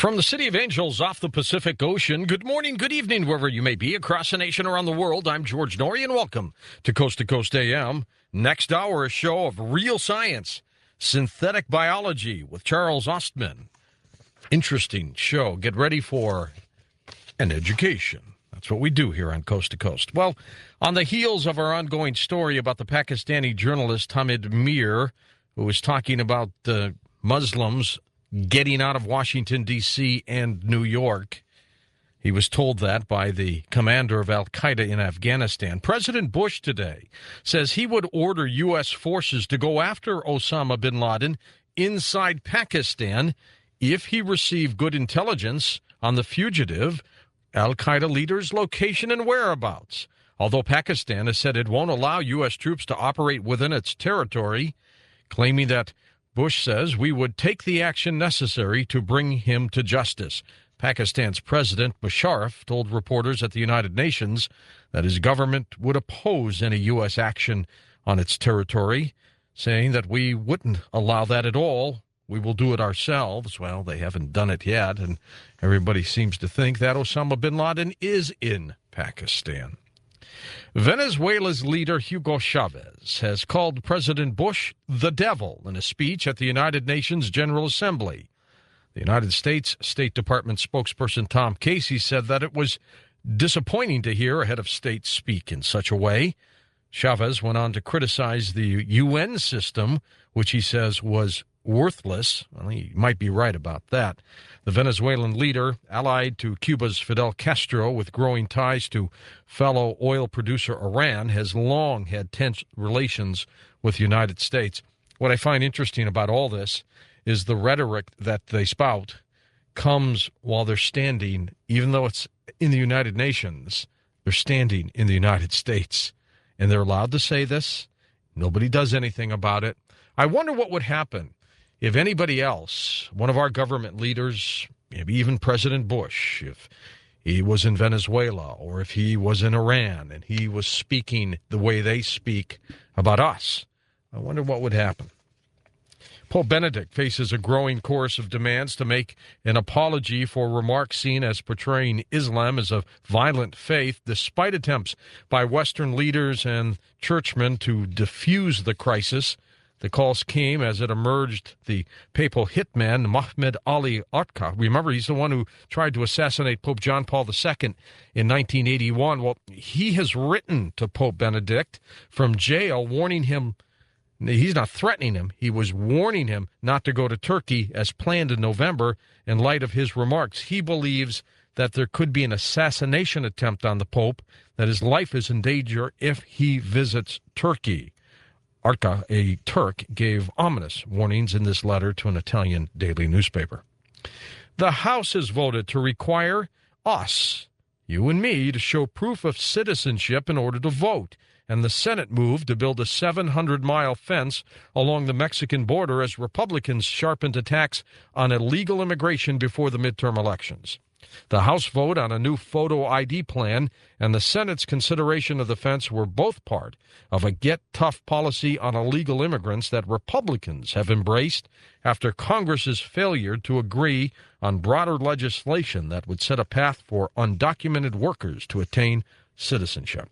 From the City of Angels off the Pacific Ocean, good morning, good evening, wherever you may be, across the nation, around the world. I'm George Norrie, and welcome to Coast AM. Next hour, a show of real science, synthetic biology with Charles Ostman. Interesting show. Get ready for an education. That's what we do here on Coast to Coast. Well, on the heels of our ongoing story about the Pakistani journalist Hamid Mir, who was talking about Muslims getting out of Washington, D.C. and New York. He was told that by the commander of al-Qaeda in Afghanistan. President Bush today says he would order U.S. forces to go after Osama bin Laden inside Pakistan if he received good intelligence on the fugitive al-Qaeda leader's location and whereabouts. Although Pakistan has said it won't allow U.S. troops to operate within its territory, claiming that Bush says we would take the action necessary to bring him to justice. Pakistan's President Musharraf told reporters at the United Nations that his government would oppose any U.S. action on its territory, saying that we wouldn't allow that at all. We will do it ourselves. Well, they haven't done it yet, and everybody seems to think that Osama bin Laden is in Pakistan. Venezuela's leader, Hugo Chavez, has called President Bush the devil in a speech at the United Nations General Assembly. The United States State Department spokesperson Tom Casey said that it was disappointing to hear a head of state speak in such a way. Chavez went on to criticize the UN system, which he says was worthless. Well, he might be right about that. The Venezuelan leader, allied to Cuba's Fidel Castro with growing ties to fellow oil producer Iran, has long had tense relations with the United States. What I find interesting about all this is the rhetoric that they spout comes while they're standing, even though it's in the United Nations, they're standing in the United States. And they're allowed to say this. Nobody does anything about it. I wonder what would happen if anybody else, one of our government leaders, maybe even President Bush, if he was in Venezuela or if he was in Iran and he was speaking the way they speak about us, I wonder what would happen. Pope Benedict faces a growing chorus of demands to make an apology for remarks seen as portraying Islam as a violent faith, despite attempts by Western leaders and churchmen to defuse the crisis. The calls came as it emerged the papal hitman, Mohammed Ali Atka. Remember, he's the one who tried to assassinate Pope John Paul II in 1981. Well, he has written to Pope Benedict from jail, warning him. He's not threatening him. He was warning him not to go to Turkey as planned in November in light of his remarks. He believes that there could be an assassination attempt on the Pope, that his life is in danger if he visits Turkey. Arca, a Turk, gave ominous warnings in this letter to an Italian daily newspaper. The House has voted to require us, you and me, to show proof of citizenship in order to vote. And the Senate moved to build a 700-mile fence along the Mexican border as Republicans sharpened attacks on illegal immigration before the midterm elections. The House vote on a new photo ID plan and the Senate's consideration of the fence were both part of a get tough policy on illegal immigrants that Republicans have embraced after Congress's failure to agree on broader legislation that would set a path for undocumented workers to attain citizenship.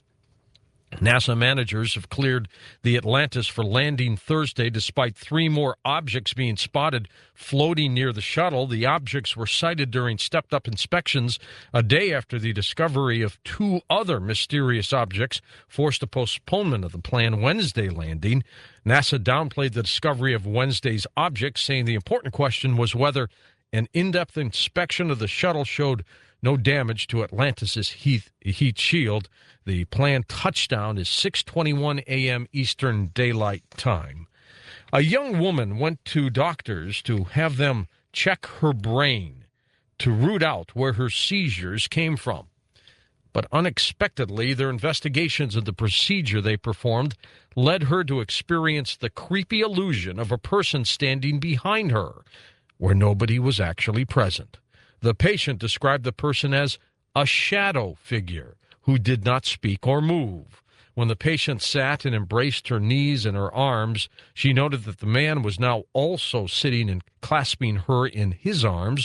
NASA managers have cleared the Atlantis for landing Thursday despite 3 more objects being spotted floating near the shuttle. The objects were sighted during stepped-up inspections a day after the discovery of 2 other mysterious objects forced a postponement of the planned Wednesday landing. NASA downplayed the discovery of Wednesday's objects, saying the important question was whether an in-depth inspection of the shuttle showed no damage to Atlantis' heat shield. The planned touchdown is 6:21 a.m. Eastern Daylight Time. A young woman went to doctors to have them check her brain to root out where her seizures came from. But unexpectedly, their investigations of the procedure they performed led her to experience the creepy illusion of a person standing behind her, where nobody was actually present. The patient described the person as a shadow figure who did not speak or move. When the patient sat and embraced her knees and her arms, she noted that the man was now also sitting and clasping her in his arms,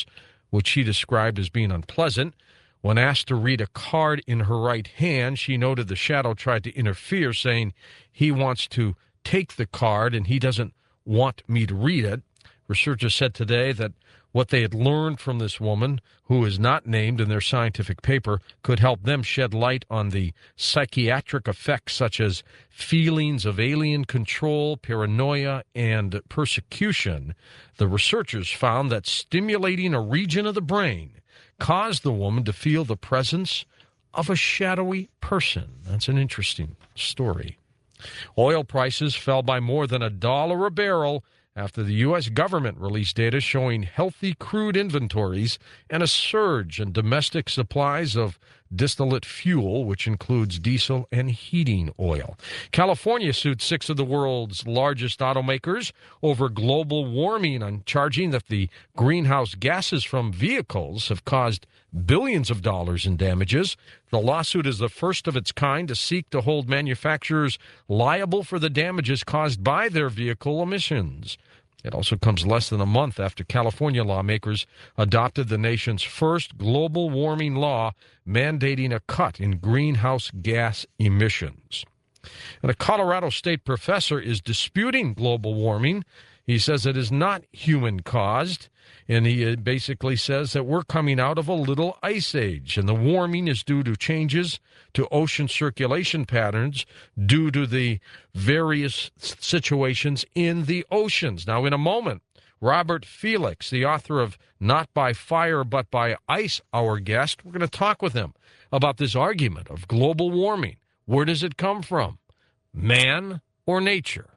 which she described as being unpleasant. When asked to read a card in her right hand, she noted the shadow tried to interfere, saying he wants to take the card and he doesn't want me to read it. Researchers said today that what they had learned from this woman, who is not named in their scientific paper, could help them shed light on the psychiatric effects such as feelings of alien control, paranoia, and persecution. The researchers found that stimulating a region of the brain caused the woman to feel the presence of a shadowy person. That's an interesting story. Oil prices fell by more than $1 a barrel after the U.S. government released data showing healthy crude inventories and a surge in domestic supplies of distillate fuel, which includes diesel and heating oil. California sued 6 of the world's largest automakers over global warming, and charging that the greenhouse gases from vehicles have caused billions of dollars in damages. The lawsuit is the first of its kind to seek to hold manufacturers liable for the damages caused by their vehicle emissions. It also comes less than a month after California lawmakers adopted the nation's first global warming law mandating a cut in greenhouse gas emissions. And a Colorado State professor is disputing global warming. He says it is not human-caused, and he basically says that we're coming out of a little ice age, and the warming is due to changes to ocean circulation patterns due to the various situations in the oceans. Now, in a moment, Robert Felix, the author of Not by Fire But by Ice, our guest, we're going to talk with him about this argument of global warming. Where does it come from? Man or nature?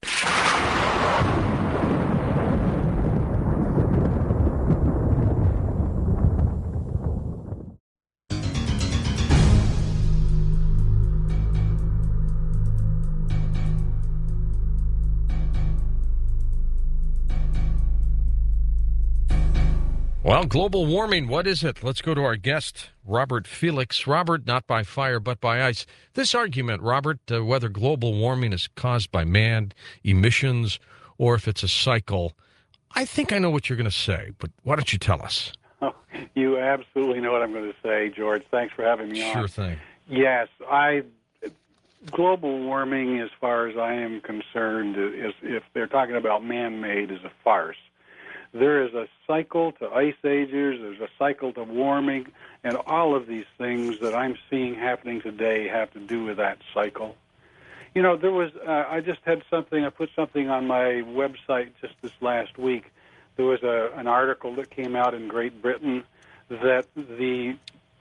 Well, global warming, what is it? Let's go to our guest, Robert Felix. Robert, not by fire, but by ice. This argument, Robert, whether global warming is caused by man, emissions, or if it's a cycle, I think I know what you're going to say, but why don't you tell us? Oh, you absolutely know what I'm going to say, George. Thanks for having me on. Sure thing. Yes, global warming, as far as I am concerned, is, if they're talking about man-made, is a farce. There is a cycle to ice ages, there's a cycle to warming, and all of these things that I'm seeing happening today have to do with that cycle. You know, there was, I just had something, I put something on my website just this last week. There was an article that came out in Great Britain that the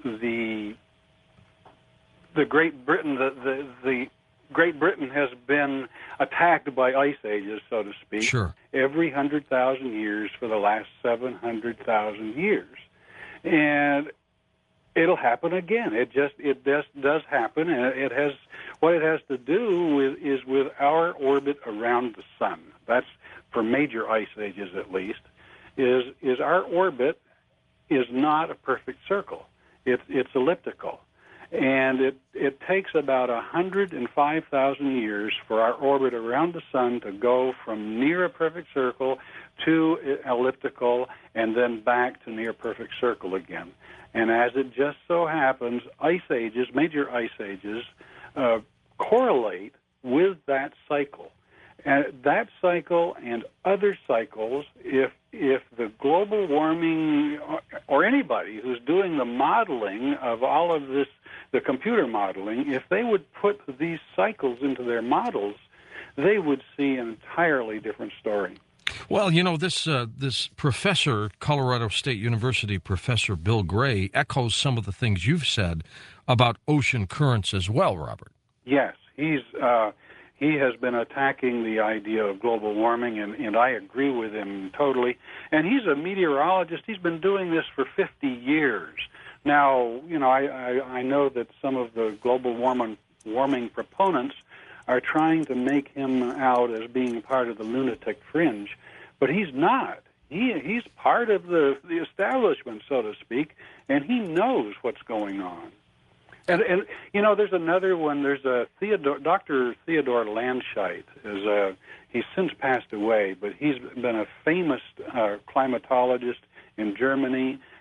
Great Britain has been attacked by ice ages, so to speak, Sure. every 100,000 years for the last 700,000 years. And it'll happen again. It just does happen, and it has what it has to do with our orbit around the sun. That's for major ice ages, at least. Is our orbit is not a perfect circle. It's elliptical. And it takes about 105,000 years for our orbit around the sun to go from near a perfect circle to elliptical and then back to near perfect circle again. And as it just so happens, ice ages, major ice ages, correlate with that cycle. And that cycle and other cycles, if the global warming or anybody who's doing the modeling of all of this, the computer modeling, if they would put these cycles into their models, they would see an entirely different story. Well, you know, this professor, Colorado State University Professor Bill Gray, echoes some of the things you've said about ocean currents as well, Robert. Yes, he has been attacking the idea of global warming, and I agree with him totally. And he's a meteorologist. He's been doing this for 50 years. Now, you know, I know that some of the global warming proponents are trying to make him out as being part of the lunatic fringe, but he's not. He's part of the establishment, so to speak, and he knows what's going on. And you know, there's another one. There's a Dr. Theodore Landscheid. He's since passed away, but he's been a famous climatologist in Germany.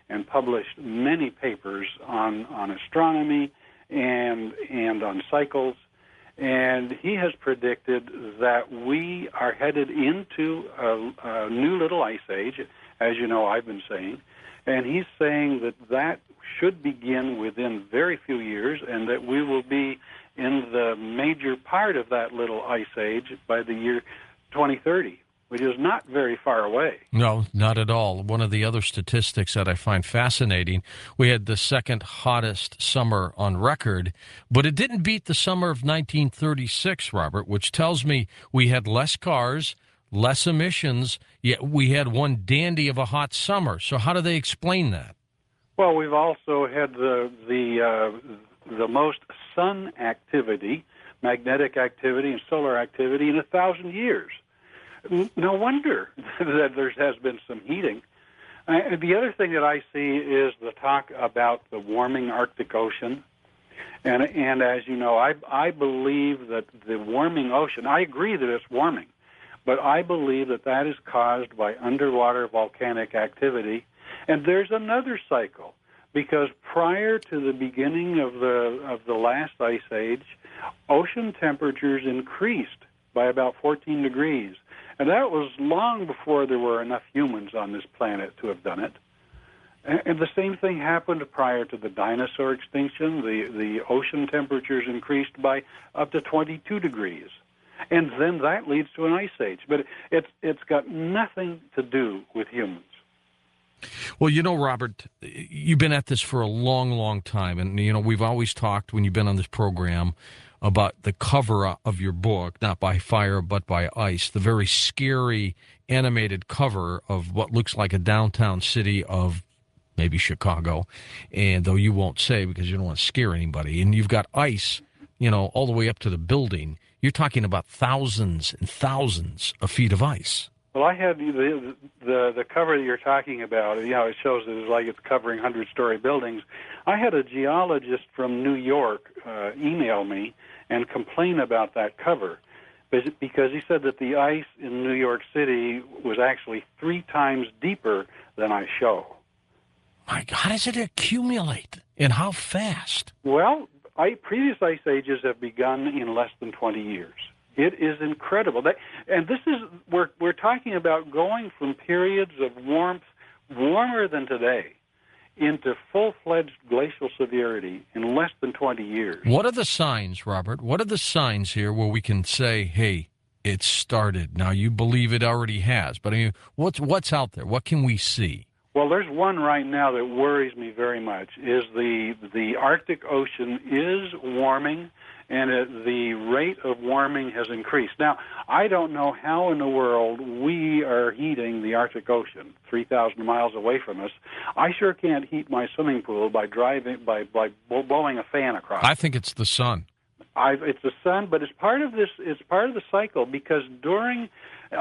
and published many papers on astronomy and on cycles. And he has predicted that we are headed into a new little ice age, as you know I've been saying. And he's saying that should begin within very few years, and that we will be in the major part of that little ice age by the year 2030, which is not very far away. No, not at all. One of the other statistics that I find fascinating, we had the second hottest summer on record, but it didn't beat the summer of 1936, Robert, which tells me we had less cars, less emissions, yet we had one dandy of a hot summer. So how do they explain that? Well, we've also had the most sun activity, magnetic activity, and solar activity in 1,000 years. No wonder that there has been some heating. The other thing that I see is the talk about the warming Arctic Ocean. And as you know, I believe that the warming ocean, I agree that it's warming, but I believe that is caused by underwater volcanic activity. And there's another cycle, because prior to the beginning of the last ice age, ocean temperatures increased by about 14 degrees. And that was long before there were enough humans on this planet to have done it. And the same thing happened prior to the dinosaur extinction. The ocean temperatures increased by up to 22 degrees. And then that leads to an ice age. But it's got nothing to do with humans. Well, you know, Robert, you've been at this for a long, long time. And, you know, we've always talked when you've been on this program about the cover of your book, not by fire, but by ice, the very scary animated cover of what looks like a downtown city of maybe Chicago, and though you won't say because you don't want to scare anybody, and you've got ice, you know, all the way up to the building. You're talking about thousands and thousands of feet of ice. Well, I had the cover that you're talking about. You know, it shows that it's like it's covering 100-story buildings. I had a geologist from New York email me and complain about that cover, because he said that the ice in New York City was actually 3 times deeper than I show. My God, how does it accumulate, and how fast? Well, previous ice ages have begun in less than 20 years. It is incredible. And this is, we're talking about going from periods of warmth, warmer than today, into full-fledged glacial severity in less than 20 years. What are the signs, Robert? What are the signs here where we can say, hey, it started? Now, you believe it already has, but I mean, what's out there? What can we see? Well, there's one right now that worries me very much, is the Arctic Ocean is warming, and the rate of warming has increased. Now, I don't know how in the world we are heating the Arctic Ocean 3,000 miles away from us. I sure can't heat my swimming pool by blowing a fan across. I think it's the sun. It's the sun, but it's part of this. It's part of the cycle, because during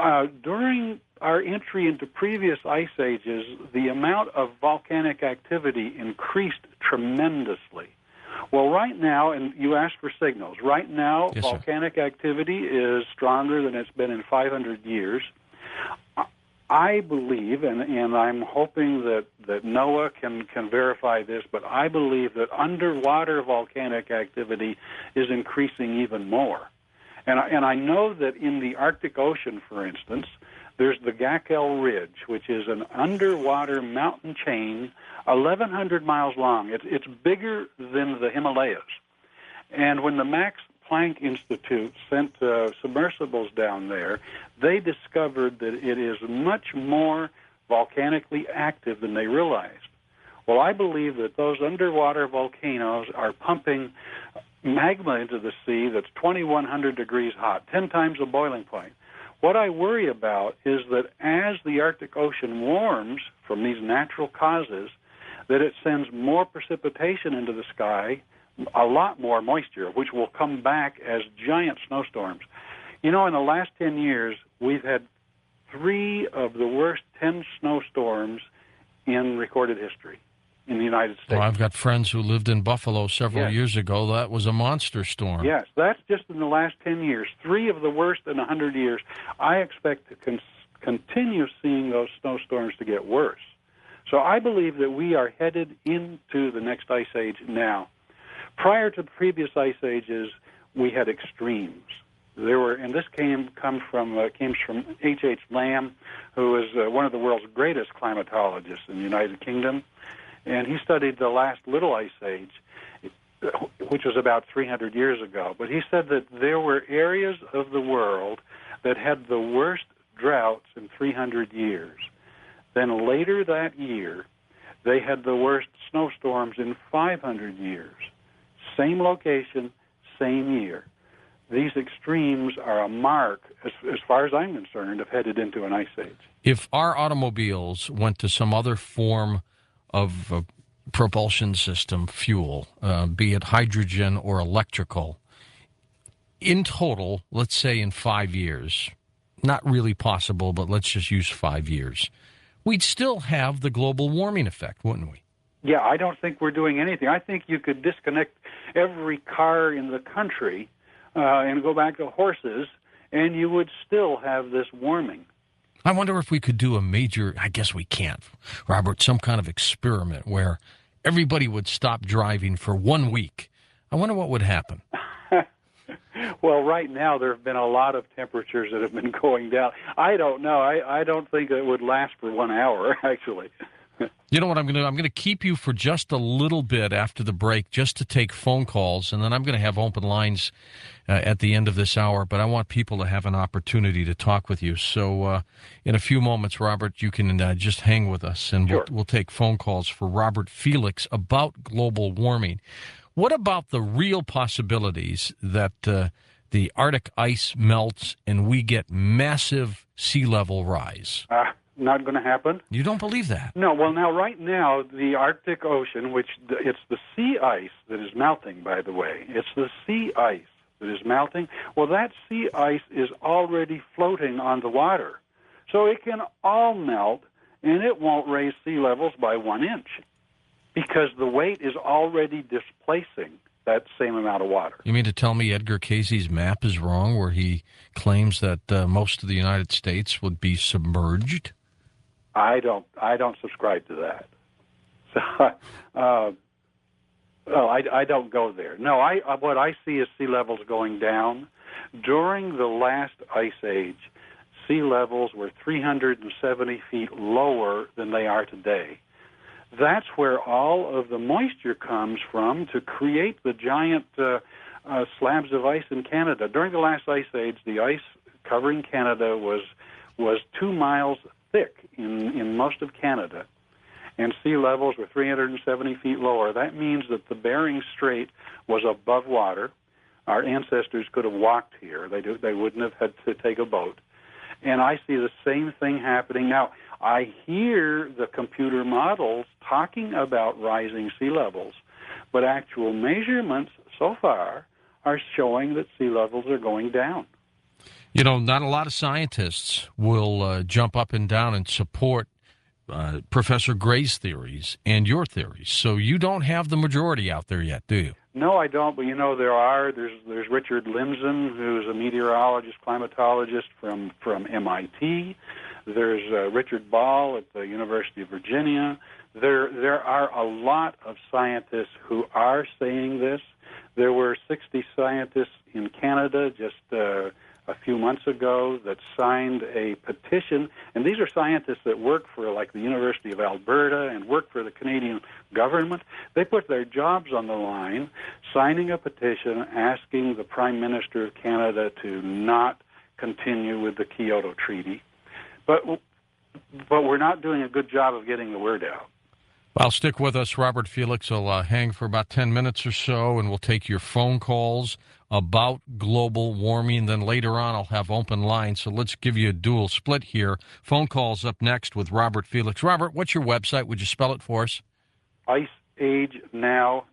our entry into previous ice ages, the amount of volcanic activity increased tremendously. Well, right now, and you asked for signals, right now, yes, volcanic sir. Activity is stronger than it's been in 500 years. I believe, and I'm hoping that NOAA can verify this, but I believe that underwater volcanic activity is increasing even more. And I know that in the Arctic Ocean, for instance, there's the Gackel Ridge, which is an underwater mountain chain, 1,100 miles long. It's bigger than the Himalayas. And when the Max Planck Institute sent submersibles down there, they discovered that it is much more volcanically active than they realized. Well, I believe that those underwater volcanoes are pumping magma into the sea that's 2,100 degrees hot, 10 times the boiling point. What I worry about is that as the Arctic Ocean warms from these natural causes, that it sends more precipitation into the sky, a lot more moisture, which will come back as giant snowstorms. You know, in the last 10 years, we've had 3 of the worst 10 snowstorms in recorded history in the United States. Well, I've got friends who lived in Buffalo several yes. years ago. That was a monster storm. Yes, that's just in the last 10 years. 3 of the worst in 100 years. I expect to continue seeing those snowstorms to get worse. So I believe that we are headed into the next ice age now. Prior to the previous ice ages, we had extremes. There were, and this comes from H.H. Lamb, who is one of the world's greatest climatologists in the United Kingdom, and he studied the last little ice age, which was about 300 years ago. But he said that there were areas of the world that had the worst droughts in 300 years. Then later that year, they had the worst snowstorms in 500 years. Same location, same year. These extremes are a mark, as far as I'm concerned, of headed into an ice age. If our automobiles went to some other form of propulsion system, fuel, be it hydrogen or electrical, in total, let's say in 5 years, not really possible, but let's just use 5 years, we'd still have the global warming effect, wouldn't we? Yeah, I don't think we're doing anything. I think you could disconnect every car in the country and go back to horses, and you would still have this warming. I wonder if we could do a major, I guess we can't, Robert, some kind of experiment where everybody would stop driving for 1 week. I wonder what would happen. Well, right now there have been a lot of temperatures that have been going down. I don't know. I don't think it would last for 1 hour, actually. You know what I'm going to do? I'm going to keep you for just a little bit after the break just to take phone calls, and then I'm going to have open lines at the end of this hour, but I want people to have an opportunity to talk with you. So in a few moments, Robert, you can just hang with us, and Sure. we'll take phone calls for Robert Felix about global warming. What about the real possibilities that the Arctic ice melts and we get massive sea level rise? Not going to happen. You don't believe that? No, well, now, right now, the Arctic Ocean, it's the sea ice that is melting, by the way. It's the sea ice that is melting. Well, that sea ice is already floating on the water. So it can all melt, and it won't raise sea levels by 1 inch because the weight is already displacing that same amount of water. You mean to tell me Edgar Cayce's map is wrong where he claims that most of the United States would be submerged? I don't subscribe to that. So, I don't go there. No, what I see is sea levels going down. During the last ice age, sea levels were 370 feet lower than they are today. That's where all of the moisture comes from to create the giant slabs of ice in Canada. During the last ice age, the ice covering Canada was 2 miles thick in most of Canada, and sea levels were 370 feet lower. That means that the Bering Strait was above water. Our ancestors could have walked here. They wouldn't have had to take a boat. And I see the same thing happening now. I hear the computer models talking about rising sea levels, but actual measurements so far are showing that sea levels are going down. You know, not a lot of scientists will jump up and down and support Professor Gray's theories and your theories. So you don't have the majority out there yet, do you? No, I don't. But there's Richard Lindzen, who's a meteorologist, climatologist from MIT. There's Richard Ball at the University of Virginia. There are a lot of scientists who are saying this. There were 60 scientists in Canada just a few months ago that signed a petition, and these are scientists that work for like the University of Alberta and work for the Canadian government. They put their jobs on the line, signing a petition asking the Prime Minister of Canada to not continue with the Kyoto Treaty. But we're not doing a good job of getting the word out. Well, stick with us. Robert Felix will hang for about 10 minutes or so, and we'll take your phone calls about global warming. Then later on, I'll have open lines. So let's give you a dual split here. Phone calls up next with Robert Felix. Robert, what's your website? Would you spell it for us? IceAgeNow.com.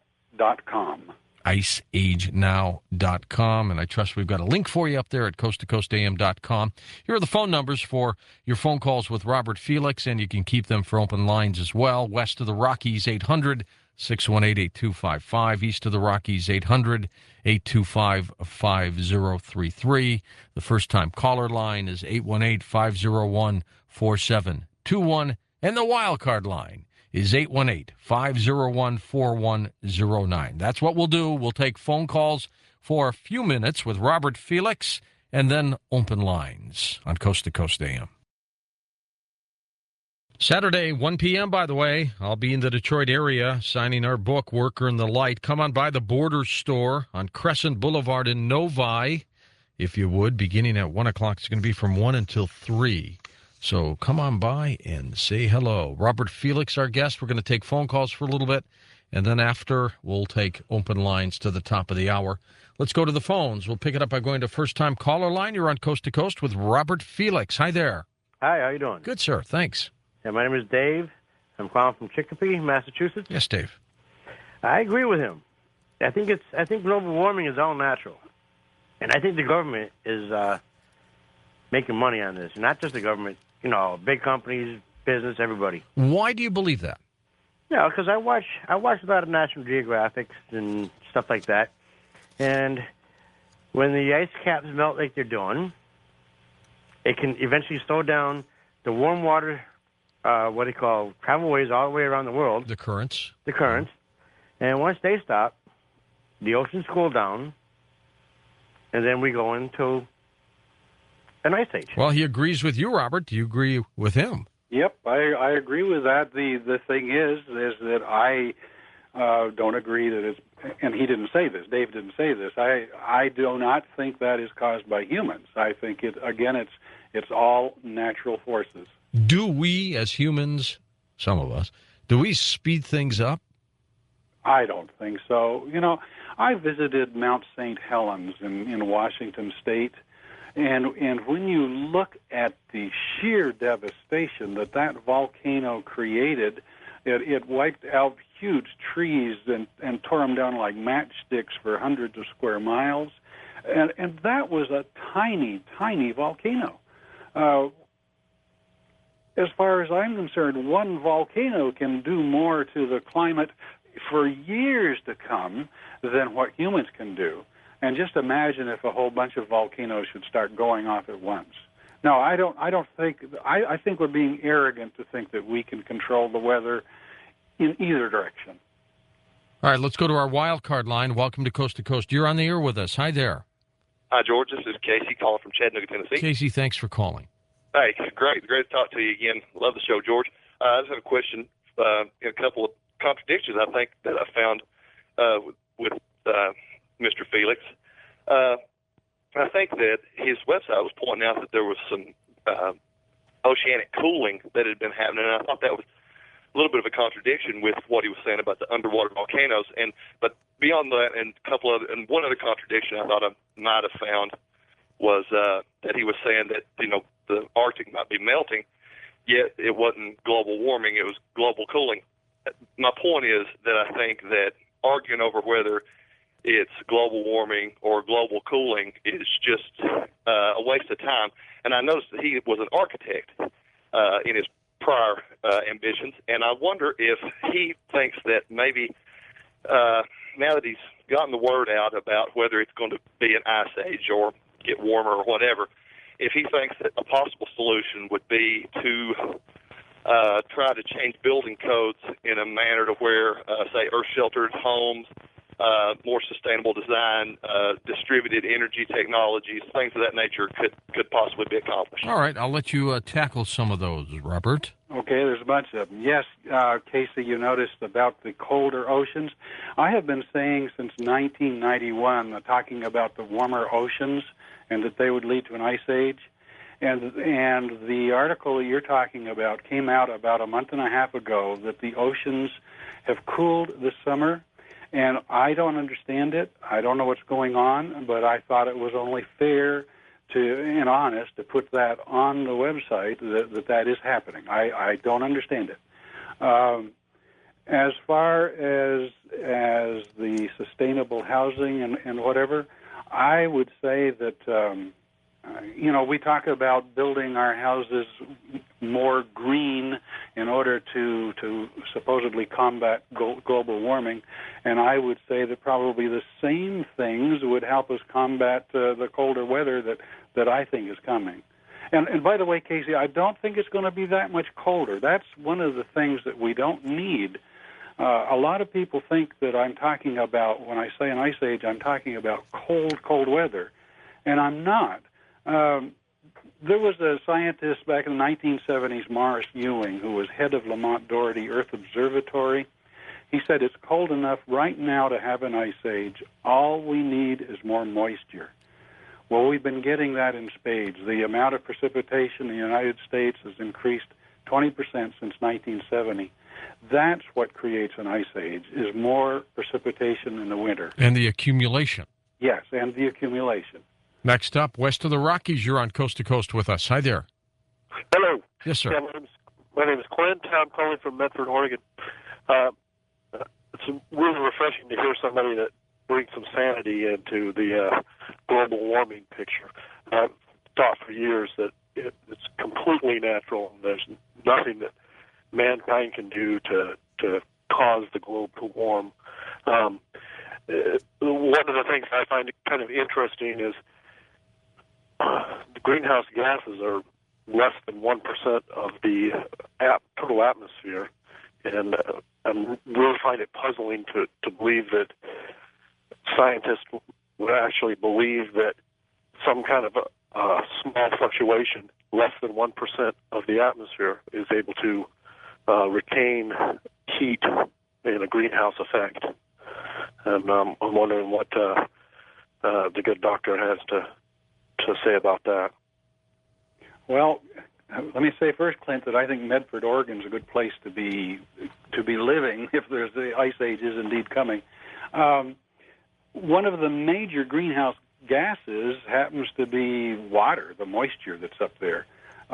IceAgeNow.com. And I trust we've got a link for you up there at coasttocoastam.com. Here are the phone numbers for your phone calls with Robert Felix, and you can keep them for open lines as well. West of the Rockies, 800-618-8255. East of the Rockies, 800-825-5033. The first-time caller line is 818-501-4721. And the wild card line is 818-501-4109. That's what we'll do. We'll take phone calls for a few minutes with Robert Felix and then open lines on Coast to Coast AM. Saturday, 1 p.m., by the way, I'll be in the Detroit area signing our book, Worker in the Light. Come on by the Borders store on Crescent Boulevard in Novi, if you would, beginning at 1 o'clock. It's going to be from 1 until 3. So come on by and say hello. Robert Felix, our guest. We're going to take phone calls for a little bit, and then after, we'll take open lines to the top of the hour. Let's go to the phones. We'll pick it up by going to first-time caller line. You're on Coast to Coast with Robert Felix. Hi there. Hi, how you doing? Good, sir. Thanks. Yeah, my name is Dave. I'm calling from Chicopee, Massachusetts. Yes, Dave. I agree with him. I think global warming is all natural, and I think the government is making money on this. Not just the government, big companies, business, everybody. Why do you believe that? Yeah, because I watch a lot of National Geographics and stuff like that, and when the ice caps melt like they're doing, it can eventually slow down the warm water. Travelways all the way around the world. The currents. And once they stop, the oceans cool down, and then we go into an ice age. Well, he agrees with you, Robert. Do you agree with him? Yep, I agree with that. The thing is that I don't agree that it's, and he didn't say this, Dave didn't say this, I do not think that is caused by humans. I think, it's all natural forces. Do we, as humans, some of us, do we speed things up? I don't think so. I visited Mount St. Helens in Washington State, and when you look at the sheer devastation that volcano created, it wiped out huge trees and tore them down like matchsticks for hundreds of square miles, and that was a tiny, tiny volcano. As far as I'm concerned, one volcano can do more to the climate for years to come than what humans can do. And just imagine if a whole bunch of volcanoes should start going off at once. No, I think we're being arrogant to think that we can control the weather in either direction. All right, let's go to our wild card line. Welcome to Coast to Coast. You're on the air with us. Hi there. Hi, George. This is Casey calling from Chattanooga, Tennessee. Casey, thanks for calling. Hey, great to talk to you again. Love the show, George. I just have a question, a couple of contradictions I think that I found with Mr. Felix. I think that his website was pointing out that there was some oceanic cooling that had been happening, and I thought that was a little bit of a contradiction with what he was saying about the underwater volcanoes. But beyond that, and one other contradiction I thought I might have found was that he was saying that the Arctic might be melting, yet it wasn't global warming, it was global cooling. My point is that I think that arguing over whether it's global warming or global cooling is just a waste of time. And I noticed that he was an architect in his prior ambitions, and I wonder if he thinks that maybe now that he's gotten the word out about whether it's going to be an ice age or get warmer or whatever, if he thinks that a possible solution would be to try to change building codes in a manner to where, say, earth-sheltered homes, more sustainable design, distributed energy technologies, things of that nature could possibly be accomplished. All right, I'll let you tackle some of those, Robert. Okay, there's a bunch of them. Yes, Casey, you noticed about the colder oceans. I have been saying since 1991, talking about the warmer oceans and that they would lead to an ice age. And the article that you're talking about came out about a month and a half ago that the oceans have cooled this summer. And I don't understand it. I don't know what's going on, but I thought it was only fair and honest to put that on the website that is happening. I don't understand it. As far as the sustainable housing and whatever, I would say that, we talk about building our houses more green in order to supposedly combat global warming, and I would say that probably the same things would help us combat the colder weather that I think is coming. And by the way, Casey, I don't think it's going to be that much colder. That's one of the things that we don't need. A lot of people think that I'm talking about, when I say an ice age, I'm talking about cold weather, and I'm not. There was a scientist back in the 1970s, Morris Ewing, who was head of Lamont Doherty Earth Observatory. He said it's cold enough right now to have an ice age. All we need is more moisture. Well, we've been getting that in spades. The amount of precipitation in the United States has increased 20% since 1970. That's what creates an ice age, is more precipitation in the winter. And the accumulation. Yes, and the accumulation. Next up, west of the Rockies, you're on Coast to Coast with us. Hi there. Hello. Yes, sir. Yeah, my name is Clint. I'm calling from Medford, Oregon. It's really refreshing to hear somebody that brings some sanity into the global warming picture. I've thought for years that it's completely natural, and there's nothing that mankind can do to cause the globe to warm. One of the things I find kind of interesting is the greenhouse gases are less than 1% of the total atmosphere, and I really find it puzzling to believe that scientists would actually believe that some kind of a small fluctuation, less than 1% of the atmosphere, is able to retain heat in a greenhouse effect. And I'm wondering what the good doctor has to say about that. Well, let me say first, Clint, that I think Medford, Oregon is a good place to be living if there's the ice age is indeed coming. One of the major greenhouse gases happens to be water, the moisture that's up there.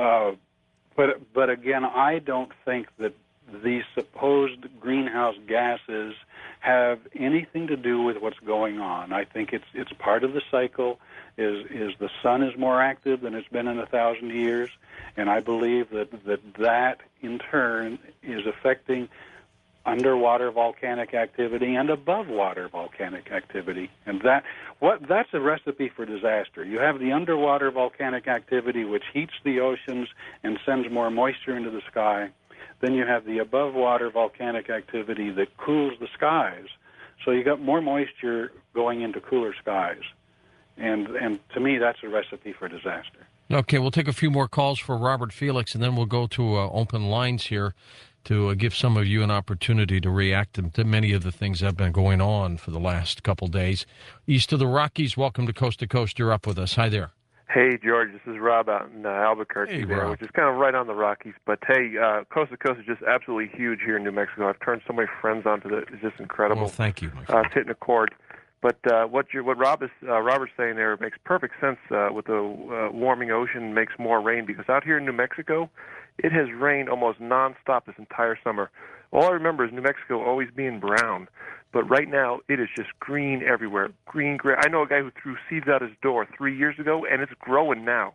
But again, I don't think that these supposed greenhouse gases have anything to do with what's going on. I think it's part of the cycle. Is the sun is more active than it's been in 1,000 years, and I believe that in turn is affecting underwater volcanic activity and above water volcanic activity, and that's a recipe for disaster. You have the underwater volcanic activity, which heats the oceans and sends more moisture into the sky. Then you have the above water volcanic activity that cools the skies. So you got more moisture going into cooler skies. And to me, that's a recipe for disaster. Okay, we'll take a few more calls for Robert Felix, and then we'll go to open lines here to give some of you an opportunity to react to many of the things that have been going on for the last couple days. East of the Rockies, welcome to Coast. You're up with us. Hi there. Hey, George, this is Rob out in Albuquerque, which is kind of right on the Rockies. But, hey, Coast to Coast is just absolutely huge here in New Mexico. I've turned so many friends onto it. It's just incredible. Well, thank you, my friend. It's hitting a chord. But what Robert's saying there makes perfect sense with the warming ocean makes more rain, because out here in New Mexico, it has rained almost nonstop this entire summer. All I remember is New Mexico always being brown. But right now, it is just green everywhere. Green. I know a guy who threw seeds out his door 3 years ago, and it's growing now.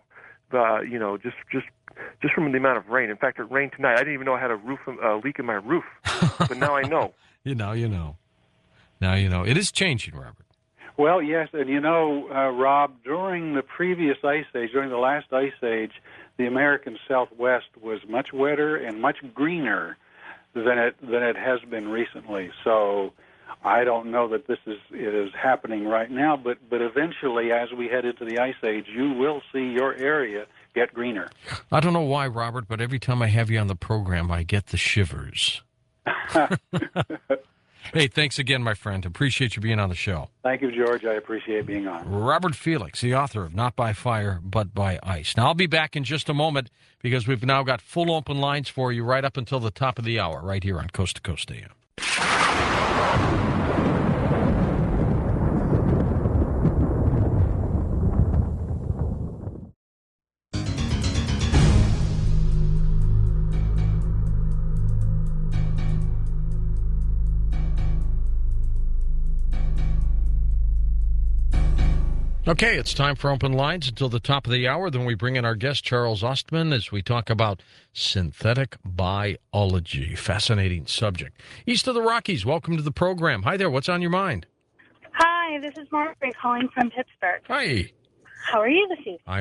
Just from the amount of rain. In fact, it rained tonight. I didn't even know I had a leak in my roof, but now I know. You know. Now you know. It is changing, Robert. Well, yes, and Rob, during the previous ice age, during the last ice age, the American Southwest was much wetter and much greener than it has been recently. So I don't know that it is happening right now, but eventually, as we head into the ice age, you will see your area get greener. I don't know why, Robert, but every time I have you on the program, I get the shivers. Hey, thanks again, my friend. Appreciate you being on the show. Thank you, George. I appreciate being on. Robert Felix, the author of Not by Fire, But by Ice. Now, I'll be back in just a moment because we've now got full open lines for you right up until the top of the hour right here on Coast to Coast AM. Okay, it's time for open lines until the top of the hour. Then we bring in our guest, Charles Ostman, as we talk about synthetic biology. Fascinating subject. East of the Rockies, welcome to the program. Hi there, what's on your mind? Hi, this is Margaret calling from Pittsburgh. Hi. How are you this evening? I'm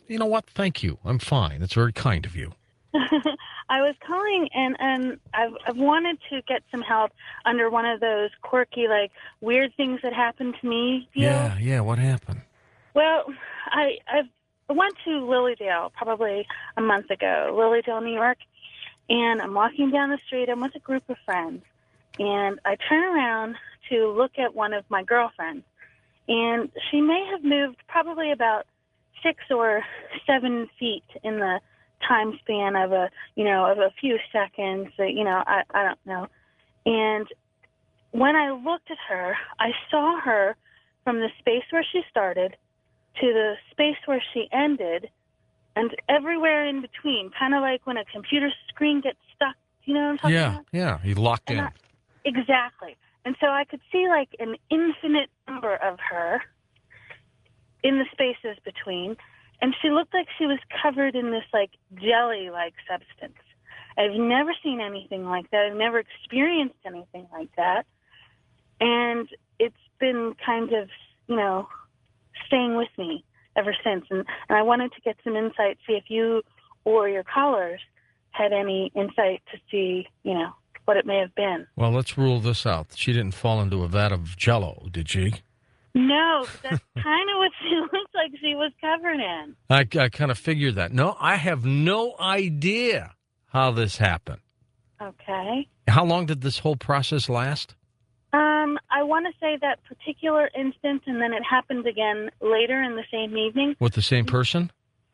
you know what? Thank you. I'm fine. It's very kind of you. I was calling, and I've wanted to get some help under one of those quirky, like, weird things that happened to me. Yeah. What happened? Well, I went to Lilydale probably a month ago, Lilydale, New York, and I'm walking down the street. I'm with a group of friends, and I turn around to look at one of my girlfriends, and she may have moved probably about 6 or 7 feet in the time span of a few seconds. I don't know. And when I looked at her, I saw her from the space where she started to the space where she ended, and everywhere in between, kind of like when a computer screen gets stuck. You know what I'm talking about? Yeah. He locked in. Exactly. And so I could see like an infinite number of her in the spaces between, and she looked like she was covered in this like jelly-like substance. I've never seen anything like that. I've never experienced anything like that. And it's been kind of, staying with me ever since. And I wanted to get some insight, see if you or your callers had any insight to see, what it may have been. Well, let's rule this out. She didn't fall into a vat of Jell-O, did she? No, that's kind of what she looked like she was covered in. I kind of figured that. No, I have no idea how this happened. Okay. How long did this whole process last? I want to say that particular instance, and then it happened again later in the same evening. With the same person?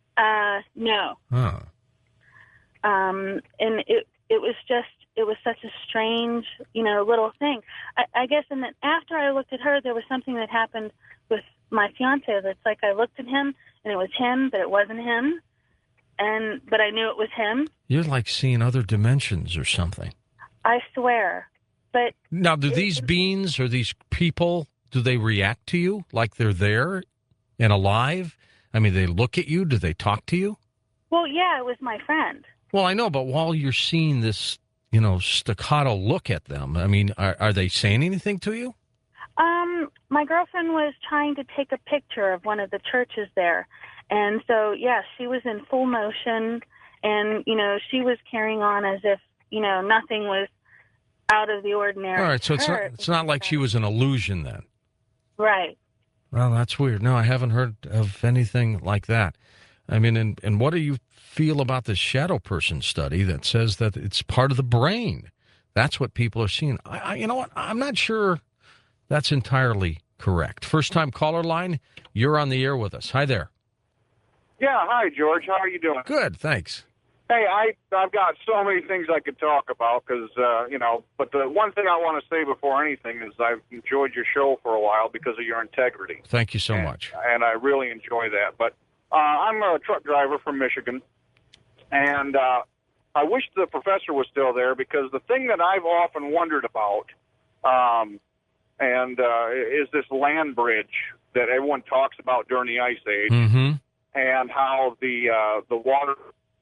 No. Huh. And it was such a strange, little thing. I guess, and then after I looked at her, there was something that happened with my fiance that's like I looked at him, and it was him, but it wasn't him, but I knew it was him. You're like seeing other dimensions or something. I swear. But now, do these beings or these people, do they react to you like they're there and alive? I mean, they look at you. Do they talk to you? Well, yeah, it was my friend. Well, I know, but while you're seeing this, staccato look at them, I mean, are they saying anything to you? My girlfriend was trying to take a picture of one of the churches there. And so, yeah, she was in full motion, and, she was carrying on as if, nothing was out of the ordinary. All right, so it's not like she was an illusion then. Right. Well, that's weird. No, I haven't heard of anything like that. I mean, and what do you feel about this shadow person study that says that it's part of the brain? That's what people are seeing. You know what? I'm not sure that's entirely correct. First-time caller line, you're on the air with us. Hi there. Yeah, hi, George. How are you doing? Good, thanks. Hey, I've got so many things I could talk about because, but the one thing I want to say before anything is I've enjoyed your show for a while because of your integrity. Thank you so much. And I really enjoy that. But I'm a truck driver from Michigan, and I wish the professor was still there because the thing that I've often wondered about is this land bridge that everyone talks about during the Ice Age, and how the water...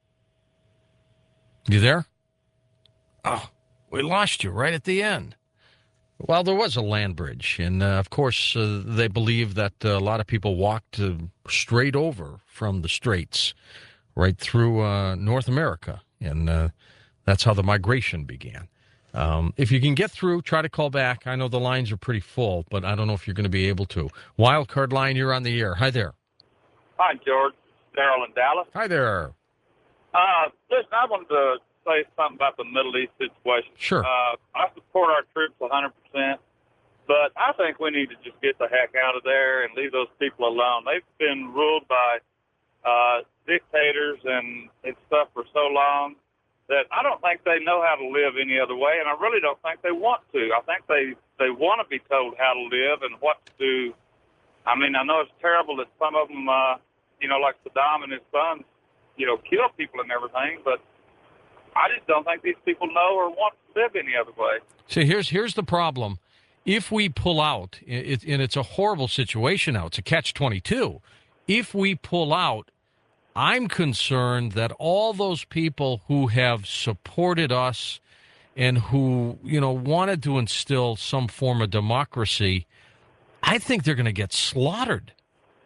You there? Oh, we lost you right at the end. Well, there was a land bridge, and of course, they believe that a lot of people walked straight over from the Straits right through North America, and that's how the migration began. If you can get through, try to call back. I know the lines are pretty full, but I don't know if you're going to be able to. Wildcard line, you're on the air. Hi there. Hi, George. Daryl in Dallas. Hi there. Listen, I wanted to say something about the Middle East situation. Sure. I support our troops 100%, but I think we need to just get the heck out of there and leave those people alone. They've been ruled by dictators and stuff for so long that I don't think they know how to live any other way, and I really don't think they want to. I think they want to be told how to live and what to do. I mean, I know it's terrible that some of them, like Saddam and his sons, kill people and everything, but I just don't think these people know or want to live any other way. See, here's the problem. If we pull out, and it's a horrible situation now, it's a catch-22. If we pull out, I'm concerned that all those people who have supported us and who, wanted to instill some form of democracy, I think they're going to get slaughtered.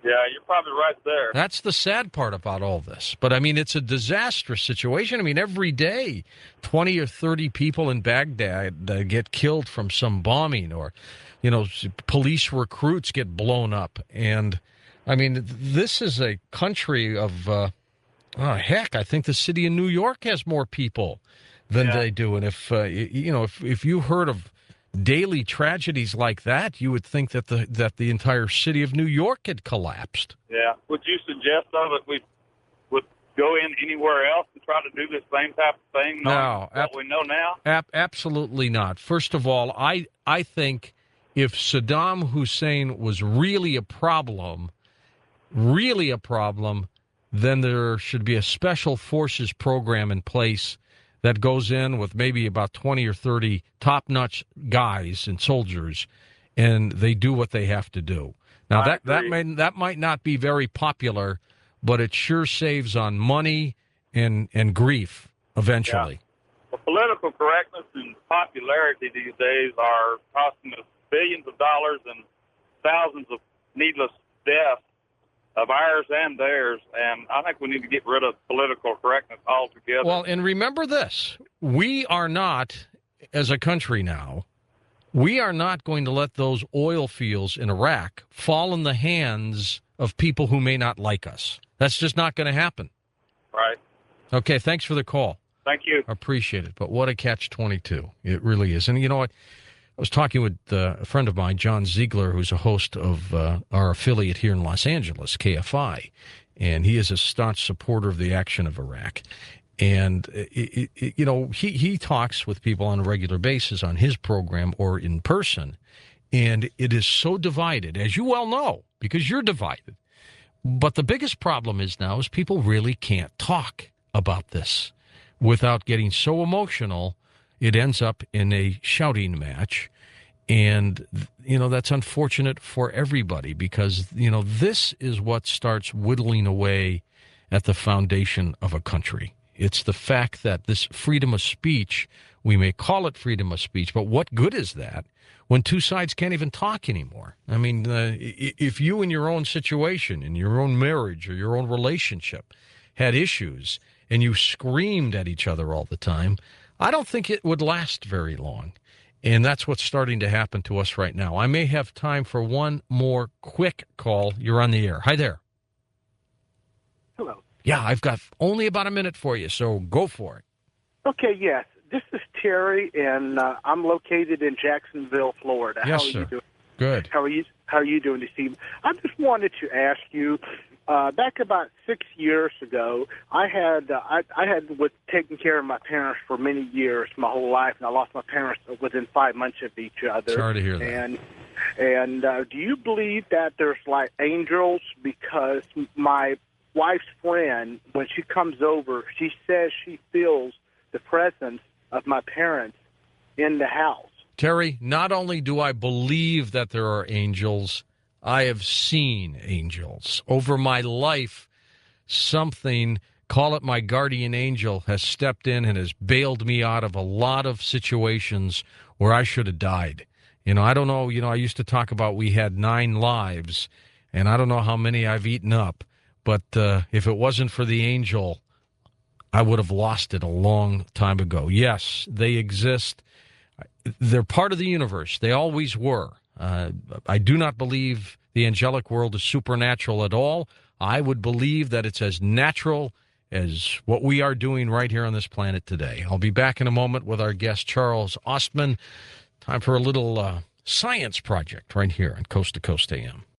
Yeah, you're probably right there. That's the sad part about all this. But, I mean, it's a disastrous situation. I mean, every day, 20 or 30 people in Baghdad get killed from some bombing, or, you know, police recruits get blown up. And, I mean, this is a country of, heck, I think the city of New York has more people than they do. And if, if you heard of daily tragedies like that, you would think that the entire city of New York had collapsed. Yeah. Would you suggest, though, that we would go in anywhere else and try to do this same type of thing? No. What we know now? Absolutely not. First of all, I think if Saddam Hussein was really a problem, then there should be a special forces program in place that goes in with maybe about 20 or 30 top-notch guys and soldiers, and they do what they have to do. Now, that might not be very popular, but it sure saves on money and grief eventually. Yeah. Well, political correctness and popularity these days are costing us billions of dollars and thousands of needless deaths of ours and theirs, and I think we need to get rid of political correctness altogether. Well, and remember this, we are not, as a country now, we are not going to let those oil fields in Iraq fall in the hands of people who may not like us. That's just not going to happen. Right. Okay, thanks for the call. Thank you. Appreciate it, but what a catch-22. It really is. And you know what? I was talking with a friend of mine, John Ziegler, who's a host of our affiliate here in Los Angeles, KFI, and he is a staunch supporter of the action of Iraq. And, he talks with people on a regular basis on his program or in person, and it is so divided, as you well know, because you're divided. But the biggest problem is people really can't talk about this without getting so emotional. It ends up in a shouting match, and, that's unfortunate for everybody because, this is what starts whittling away at the foundation of a country. It's the fact that this freedom of speech, we may call it freedom of speech, but what good is that when two sides can't even talk anymore? I mean, if you in your own situation, in your own marriage or your own relationship had issues and you screamed at each other all the time, I don't think it would last very long. And that's what's starting to happen to us right now. I may have time for one more quick call. You're on the air. Hi there. Hello. Yeah, I've got only about a minute for you, so go for it. Okay, yes. This is Terry, and I'm located in Jacksonville, Florida. Yes, How are sir. you doing? Good. How are you doing this evening? I just wanted to ask you, back about 6 years ago, I had taken care of my parents for many years, my whole life, and I lost my parents within 5 months of each other. Sorry to hear that. And do you believe that there's like angels? Because my wife's friend, when she comes over, she says she feels the presence of my parents in the house. Terry, not only do I believe that there are angels, I have seen angels. Over my life, something, call it my guardian angel, has stepped in and has bailed me out of a lot of situations where I should have died. I don't know, I used to talk about we had 9 lives, and I don't know how many I've eaten up, but if it wasn't for the angel, I would have lost it a long time ago. Yes, they exist. They're part of the universe. They always were. I do not believe the angelic world is supernatural at all. I would believe that it's as natural as what we are doing right here on this planet today. I'll be back in a moment with our guest, Charles Ostman. Time for a little science project right here on Coast to Coast AM.